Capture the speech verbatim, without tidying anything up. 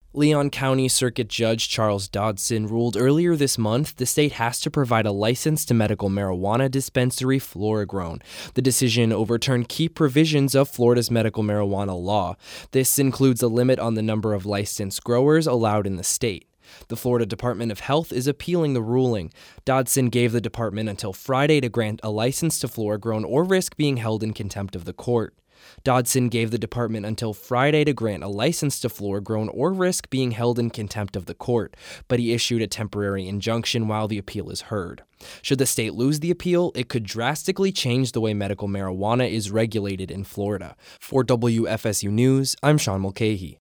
Leon County Circuit Judge Charles Dodson ruled earlier this month the state has to provide a license to medical marijuana dispensary FloraGrown. The decision overturned key provisions of Florida's medical marijuana law. This includes a limit on the number of licensed growers allowed in the state. The Florida Department of Health is appealing the ruling. Dodson gave the department until Friday to grant a license to FloraGrown or risk being held in contempt of the court. Dodson gave the department until Friday to grant a license to FloraGrown or risk being held in contempt of the court, but he issued a temporary injunction while the appeal is heard. Should the state lose the appeal, it could drastically change the way medical marijuana is regulated in Florida. For W F S U News, I'm Sean Mulcahy.